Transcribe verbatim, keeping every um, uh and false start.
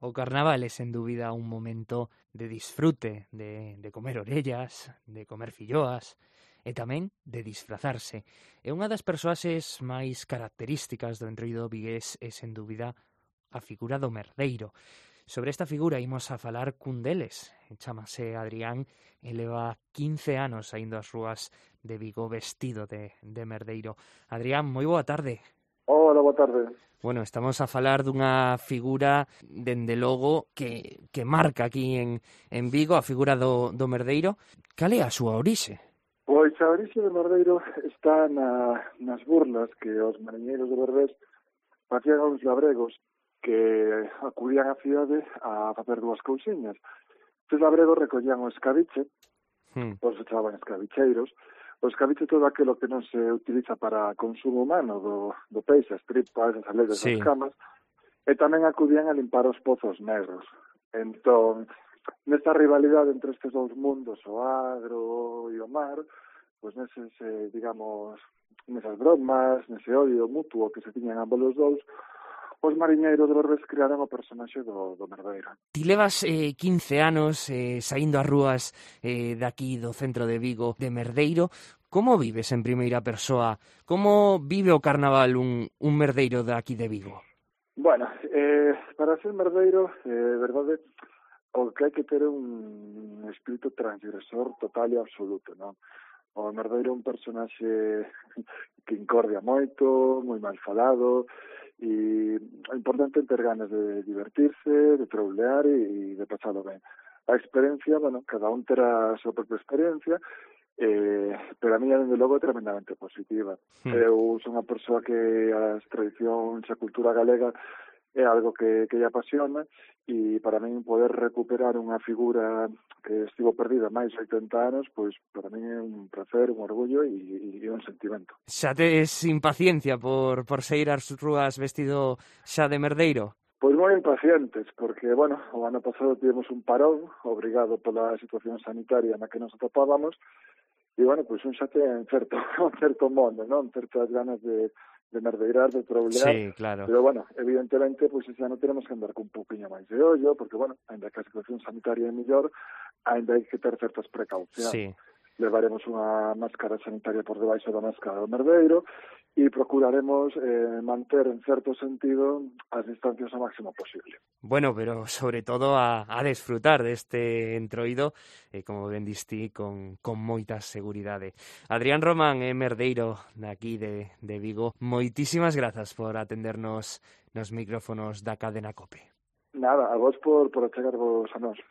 O carnaval é, sen dúbida, un momento de disfrute, de, de comer orellas, de comer filloas e tamén de disfrazarse. E unha das persoaxes máis características do entroido vigués é, sen dúbida, a figura do merdeiro. Sobre esta figura imos a falar cun deles. Chámase Adrián e leva quince anos saindo ás rúas de Vigo vestido de, de merdeiro. Adrián, moi boa tarde. Hola, boa tarde. Bueno, estamos a falar dunha figura, dende logo, que, que marca aquí en, en Vigo, a figura do, do merdeiro. Cal é a súa orixe? Pois a orixe do merdeiro está na, nas burlas que os mariñeiros de Berbés facían aos labregos que acudían á cidade a facer dúas cousiñas. Estes labregos recollían o escabiche, Hmm. por se chamaban escabicheiros. O escabiche todo aquilo que non se utiliza para consumo humano, do, do peixe, as tripas, as aletas, Sí. as camas, e tamén acudían a limpar os pozos negros. Entón, nesta rivalidade entre estes dous mundos, o agro e o mar, pois neses, eh, digamos, nesas bromas, nese odio mutuo que se tiñan ambos os dous, os mariñeiros de Berbés crearon o personaxe do, do merdeiro. Ti levas eh, quince anos eh, saindo ás rúas eh, daqui do centro de Vigo de merdeiro. Como vives en primeira persoa? Como vive o carnaval un, un merdeiro daqui de Vigo? Bueno, eh, para ser merdeiro, eh, verdade, o que hai que ter é un espírito transgresor total e absoluto, non? O merdeiro é un personaxe que incordia moito, moi mal falado, e o importante é ter ganas de divertirse, de troulear e de pasalo ben. A experiencia, bueno, cada un terá a súa propia experiencia, eh, pero a mí, dende logo, é tremendamente positiva. Hmm. Eu sou unha persoa que as tradicións e a cultura galega é algo que, que lle apasiona, e para min poder recuperar unha figura que estivo perdida máis de oitenta anos, pois para min é un placer, un orgullo e, e un sentimento. Xa tes impaciencia por, por sair ás rúas vestido xa de merdeiro? Pois moi impacientes, porque, bueno, o ano pasado tivemos un parón obrigado pola situación sanitaria na que nos atopábamos, e, bueno, pois un xa ten certo, un certo mono, non? Certas ganas de, de merdeirar, de troulear, Sí, claro. pero, bueno, evidentemente, pois xa non tenemos que andar con un pouquiño máis de ollo, porque, bueno, ainda que a situación sanitaria é mellor, ainda hai que ter certas precaucións. Sí. Levaremos unha máscara sanitaria por debaixo da máscara do merdeiro e procuraremos eh, manter, en certo sentido, as distancias ao máximo posible. Bueno, pero sobre todo a, a desfrutar deste entroido, eh, como ben distí, con, con moita seguridade. Adrián Román é merdeiro daqui de, de Vigo. Moitísimas grazas por atendernos nos micrófonos da cadena COPE. Nada, a vos por, por achegarvos a nós.